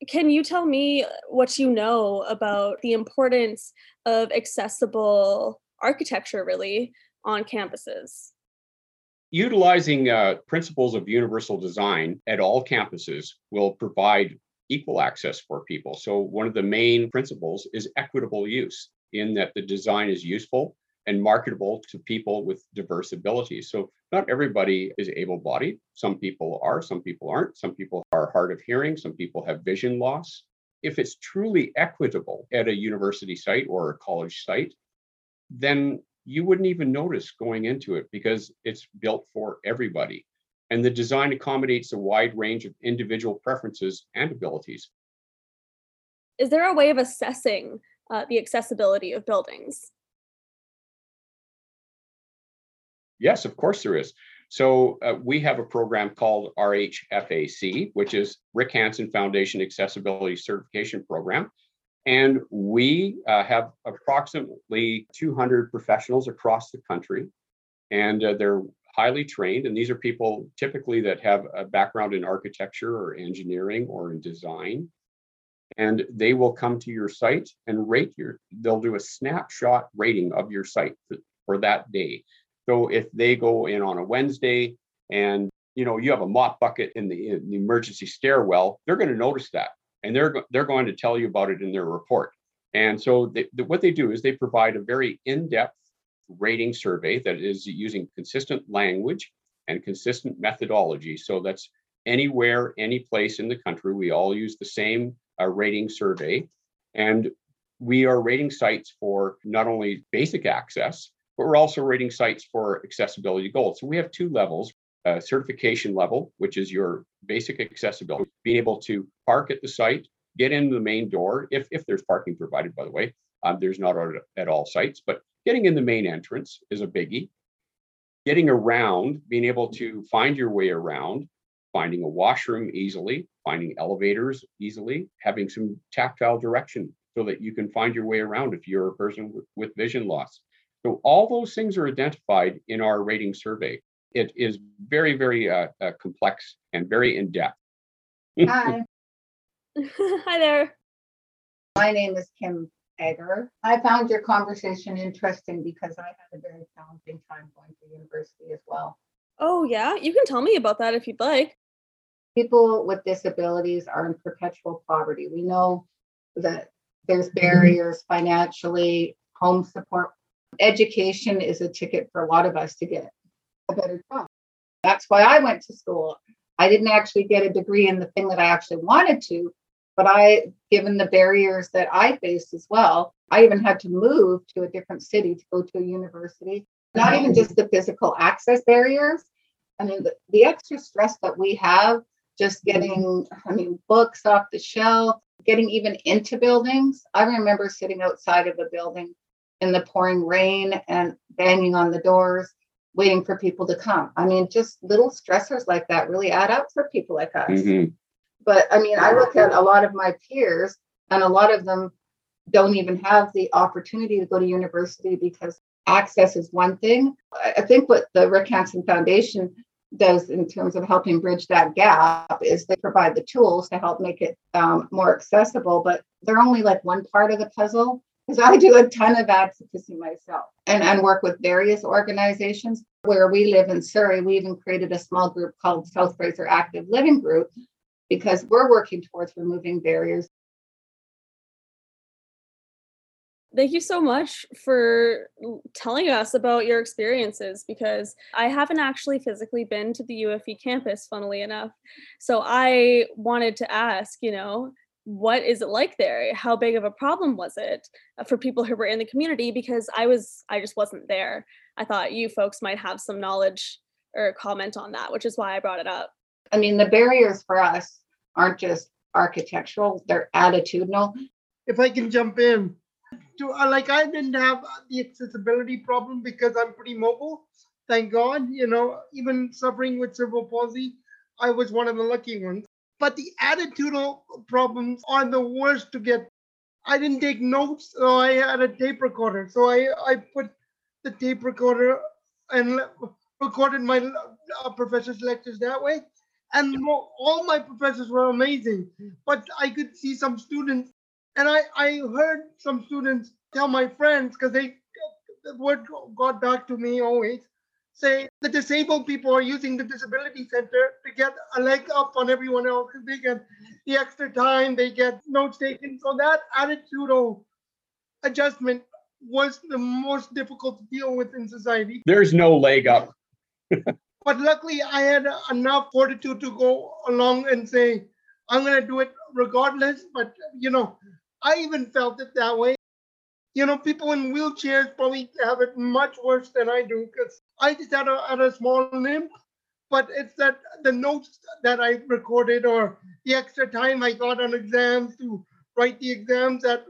Can you tell me what you know about the importance of accessible architecture, really, on campuses? Utilizing principles of universal design at all campuses will provide equal access for people. So, one of the main principles is equitable use, in that the design is useful and marketable to people with diverse abilities. So, not everybody is able bodied. Some people are, some people aren't. Some people are hard of hearing, some people have vision loss. If it's truly equitable at a university site or a college site, then you wouldn't even notice going into it because it's built for everybody. And the design accommodates a wide range of individual preferences and abilities. Is there a way of assessing the accessibility of buildings? Yes, of course there is. So we have a program called RHFAC, which is Rick Hansen Foundation Accessibility Certification Program. And we have approximately 200 professionals across the country, and they're highly trained. And these are people typically that have a background in architecture or engineering or in design. And they will come to your site and they'll do a snapshot rating of your site for that day. So if they go in on a Wednesday and you have a mop bucket in the emergency stairwell, they're going to notice that, and they're going to tell you about it in their report. And so what they do is they provide a very in-depth rating survey that is using consistent language and consistent methodology. So that's anywhere, any place in the country, we all use the same rating survey. And we are rating sites for not only basic access, but we're also rating sites for accessibility goals. So we have two levels. Certification level, which is your basic accessibility, being able to park at the site, get into the main door, if there's parking provided, by the way. There's not at all sites, but getting in the main entrance is a biggie. Getting around, being able to find your way around, finding a washroom easily, finding elevators easily, having some tactile direction so that you can find your way around if you're a person with vision loss. So all those things are identified in our rating survey. It is very, very complex and very in-depth. Hi, Hi there. my name is Kim Egger. I found your conversation interesting because I had a very challenging time going to university as well. Oh, yeah? You can tell me about that if you'd like. People with disabilities are in perpetual poverty. We know that there's barriers financially, home support. Education is a ticket for a lot of us to get a better job. That's why I went to school. I didn't actually get a degree in the thing that I actually wanted to, but given the barriers that I faced as well, I even had to move to a different city to go to a university. Not even just the physical access barriers. I mean, the extra stress that we have just getting, books off the shelf, getting even into buildings. I remember sitting outside of a building in the pouring rain and banging on the doors, waiting for people to come. I mean, just little stressors like that really add up for people like us. Mm-hmm. But I look at a lot of my peers, and a lot of them don't even have the opportunity to go to university because access is one thing. I think what the Rick Hansen Foundation does in terms of helping bridge that gap is they provide the tools to help make it more accessible, but they're only like one part of the puzzle. Because I do a ton of advocacy myself and work with various organizations. Where we live in Surrey, we even created a small group called South Fraser Active Living Group because we're working towards removing barriers. Thank you so much for telling us about your experiences, because I haven't actually physically been to the UFE campus, funnily enough. So I wanted to ask, what is it like there? How big of a problem was it for people who were in the community? Because I just wasn't there. I thought you folks might have some knowledge or comment on that, which is why I brought it up. The barriers for us aren't just architectural, they're attitudinal. If I can jump in, I didn't have the accessibility problem because I'm pretty mobile, thank God. Even suffering with cerebral palsy, I was one of the lucky ones. But the attitudinal problems are the worst to get. I didn't take notes, so I had a tape recorder. So I put the tape recorder and recorded my professor's lectures that way. And all my professors were amazing. But I could see some students, and I heard some students tell my friends, because the word got back to me always, say the disabled people are using the disability center to get a leg up on everyone else because they get the extra time, they get notes taken. So that attitudinal adjustment was the most difficult to deal with in society. There's no leg up. But luckily, I had enough fortitude to go along and say, I'm going to do it regardless. But, I even felt it that way. People in wheelchairs probably have it much worse than I do because I just had a small limp. But it's that the notes that I recorded or the extra time I got on exams to write the exams that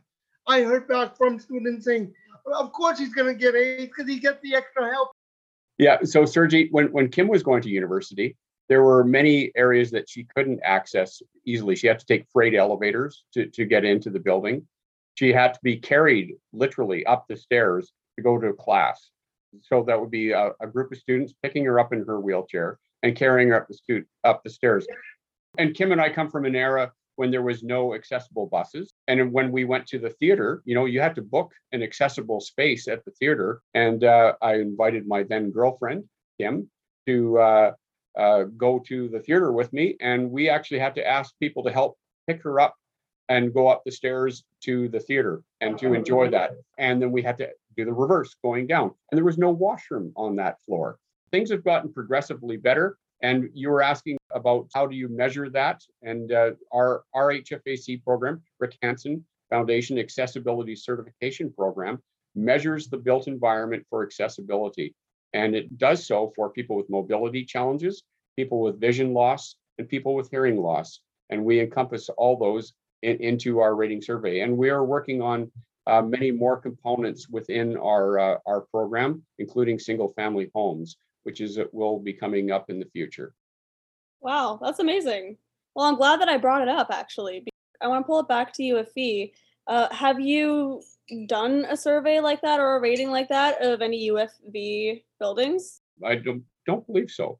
I heard back from students saying, well, of course he's going to get A's because he gets the extra help. Yeah. So Sergi, when Kim was going to university, there were many areas that she couldn't access easily. She had to take freight elevators to get into the building. She had to be carried literally up the stairs to go to a class. So that would be a group of students picking her up in her wheelchair and carrying her up the stairs. And Kim and I come from an era when there was no accessible buses. And when we went to the theater, you had to book an accessible space at the theater. And I invited my then girlfriend, Kim, to go to the theater with me. And we actually had to ask people to help pick her up and go up the stairs to the theater and to enjoy that. And then we had to do the reverse going down. And there was no washroom on that floor. Things have gotten progressively better. And you were asking about how do you measure that? And our RHFAC program, Rick Hansen Foundation Accessibility Certification Program, measures the built environment for accessibility. And it does so for people with mobility challenges, people with vision loss, and people with hearing loss. And we encompass all those into our rating survey. And we are working on many more components within our program, including single family homes, which will be coming up in the future. Wow, that's amazing. Well, I'm glad that I brought it up, actually. I want to pull it back to UFV. Have you done a survey like that or a rating like that of any UFV buildings? I don't believe so.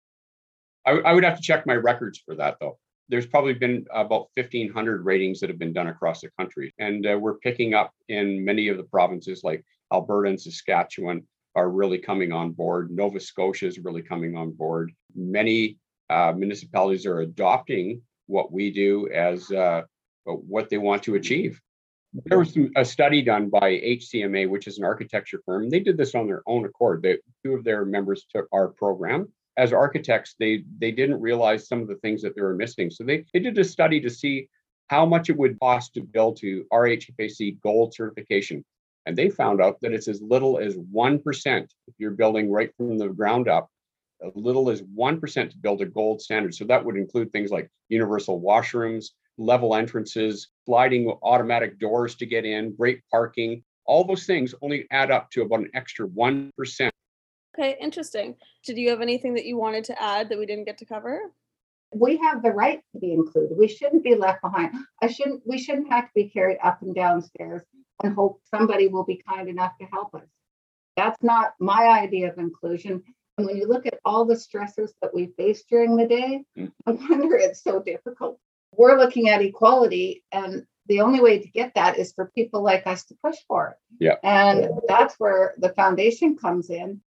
I would have to check my records for that, though. There's probably been about 1,500 ratings that have been done across the country. And we're picking up in many of the provinces like Alberta and Saskatchewan are really coming on board. Nova Scotia is really coming on board. Many municipalities are adopting what we do as what they want to achieve. There was a study done by HCMA, which is an architecture firm. They did this on their own accord. Two of their members took our program. As architects, they didn't realize some of the things that they were missing. So they did a study to see how much it would cost to build to RHFAC Gold certification. And they found out that it's as little as 1% if you're building right from the ground up, as little as 1% to build a gold standard. So that would include things like universal washrooms, level entrances, sliding automatic doors to get in, great parking. All those things only add up to about an extra 1%. Okay, interesting. Did you have anything that you wanted to add that we didn't get to cover? We have the right to be included. We shouldn't be left behind. We shouldn't have to be carried up and down stairs and hope somebody will be kind enough to help us. That's not my idea of inclusion. And when you look at all the stressors that we face during the day, I wonder it's so difficult. We're looking at equality, and the only way to get that is for people like us to push for it. Yeah. And that's where the foundation comes in.